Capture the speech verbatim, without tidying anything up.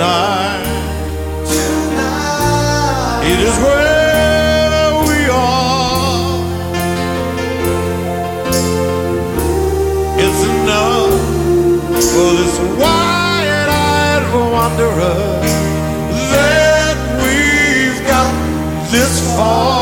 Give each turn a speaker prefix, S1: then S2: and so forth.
S1: tonight. It is where we are. It's enough for this wide-eyed wanderer that we've got this far.